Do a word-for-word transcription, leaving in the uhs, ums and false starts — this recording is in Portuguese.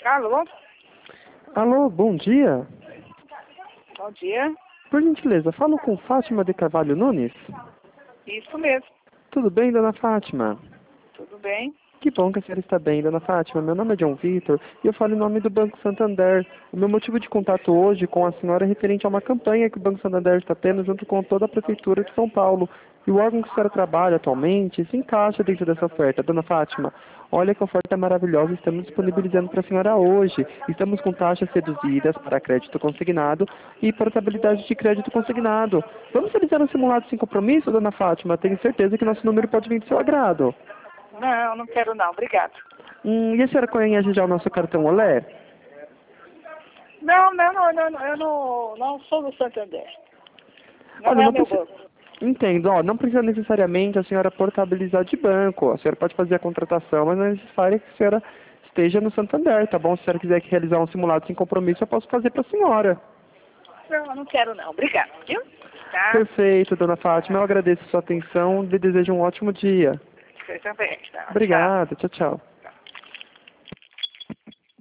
Alô? Alô, bom dia. Bom dia. Por gentileza, falo com Fátima de Carvalho Nunes? Isso mesmo. Tudo bem, dona Fátima? Tudo bem? Que bom que a senhora está bem, dona Fátima. Meu nome é John Vitor e eu falo em nome do Banco Santander. O meu motivo de contato hoje com a senhora é referente a uma campanha que o Banco Santander está tendo junto com toda a Prefeitura de São Paulo. E o órgão que a senhora trabalha atualmente se encaixa dentro dessa oferta. Dona Fátima, olha que oferta maravilhosa estamos disponibilizando para a senhora hoje. Estamos com taxas reduzidas para crédito consignado e portabilidade de crédito consignado. Vamos realizar um simulado sem compromisso, dona Fátima? Tenho certeza que nosso número pode vir do seu agrado. Não, não quero não. Obrigado. Hum, e a senhora conhece já o nosso cartão Olé? Não, não, não, não, não, eu não, não sou do Santander. Não Olha, é não o meu precisa... banco. Entendo, ó, não precisa necessariamente a senhora portabilizar de banco. A senhora pode fazer a contratação, mas não é necessário que a senhora esteja no Santander, tá bom? Se a senhora quiser realizar um simulado sem compromisso, eu posso fazer para a senhora. Não, não quero não. Obrigado, viu? Tá? Perfeito, dona Fátima. Eu agradeço a sua atenção e lhe desejo um ótimo dia. Você também, tá? Tchau. Obrigado, tchau, tchau.